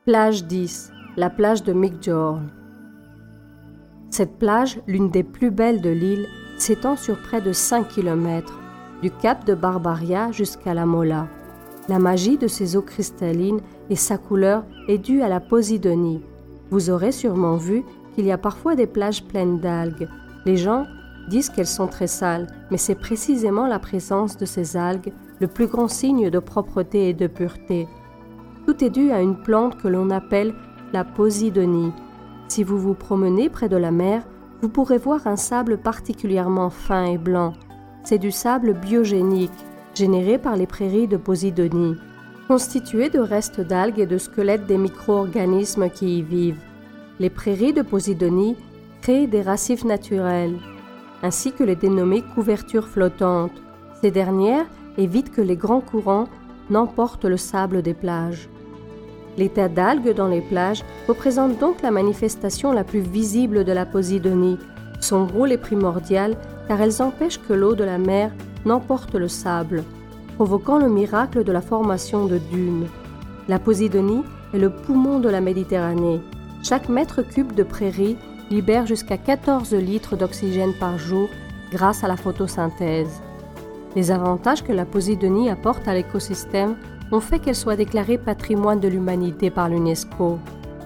Plage 10, la plage de Migjorn. Cette plage, l'une des plus belles de l'île, s'étend sur près de 5 km, du cap de Barbaria jusqu'à la Mola. La magie de ses eaux cristallines et sa couleur est due à la Posidonie. Vous aurez sûrement vu qu'il y a parfois des plages pleines d'algues. Les gens disent qu'elles sont très sales, mais c'est précisément la présence de ces algues le plus grand signe de propreté et de pureté. Tout est dû à une plante que l'on appelle la Posidonie. Si vous vous promenez près de la mer, vous pourrez voir un sable particulièrement fin et blanc. C'est du sable biogénique, généré par les prairies de Posidonie, constitué de restes d'algues et de squelettes des micro-organismes qui y vivent. Les prairies de Posidonie créent des récifs naturels, ainsi que les dénommées couvertures flottantes. Ces dernières évitent que les grands courants n'emportent le sable des plages. L'état d'algues dans les plages représente donc la manifestation la plus visible de la Posidonie. Son rôle est primordial car elles empêchent que l'eau de la mer n'emporte le sable, provoquant le miracle de la formation de dunes. La Posidonie est le poumon de la Méditerranée. Chaque mètre cube de prairie libère jusqu'à 14 litres d'oxygène par jour grâce à la photosynthèse. Les avantages que la Posidonie apporte à l'écosystème ont fait qu'elle soit déclarée patrimoine de l'humanité par l'UNESCO.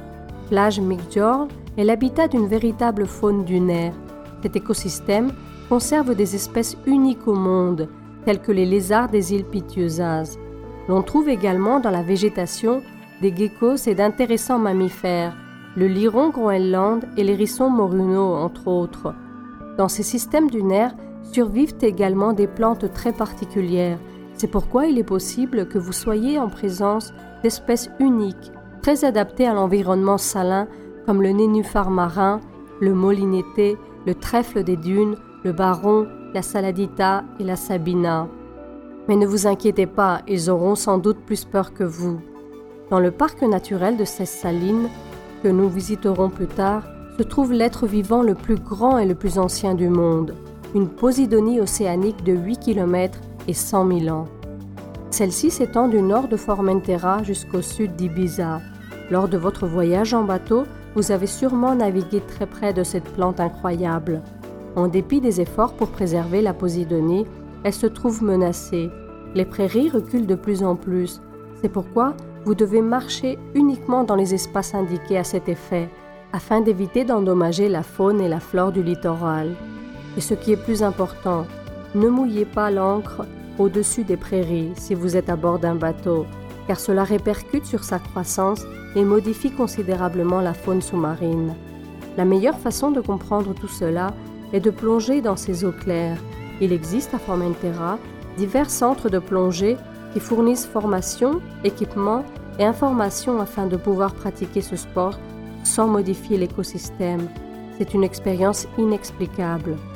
Plage Migjorn est l'habitat d'une véritable faune dunaire. Cet écosystème conserve des espèces uniques au monde, telles que les lézards des îles Pitiusas. L'on trouve également dans la végétation des geckos et d'intéressants mammifères, le liron Groenland et l'hérisson moruno, entre autres. Dans ces systèmes dunaires survivent également des plantes très particulières. C'est pourquoi il est possible que vous soyez en présence d'espèces uniques, très adaptées à l'environnement salin, comme le nénuphar marin, le molinété, le trèfle des dunes, le baron, la saladita et la sabina. Mais ne vous inquiétez pas, ils auront sans doute plus peur que vous. Dans le parc naturel de Sées Salines, que nous visiterons plus tard, se trouve l'être vivant le plus grand et le plus ancien du monde, une Posidonie océanique de 8 km et 100 000 ans. Celle-ci s'étend du nord de Formentera jusqu'au sud d'Ibiza. Lors de votre voyage en bateau, vous avez sûrement navigué très près de cette plante incroyable. En dépit des efforts pour préserver la Posidonie, elle se trouve menacée. Les prairies reculent de plus en plus. C'est pourquoi vous devez marcher uniquement dans les espaces indiqués à cet effet, afin d'éviter d'endommager la faune et la flore du littoral. Et ce qui est plus important, ne mouillez pas l'ancre au-dessus des prairies si vous êtes à bord d'un bateau, car cela répercute sur sa croissance et modifie considérablement la faune sous-marine. La meilleure façon de comprendre tout cela est de plonger dans ces eaux claires. Il existe à Formentera divers centres de plongée qui fournissent formation, équipement et information afin de pouvoir pratiquer ce sport sans modifier l'écosystème. C'est une expérience inexplicable.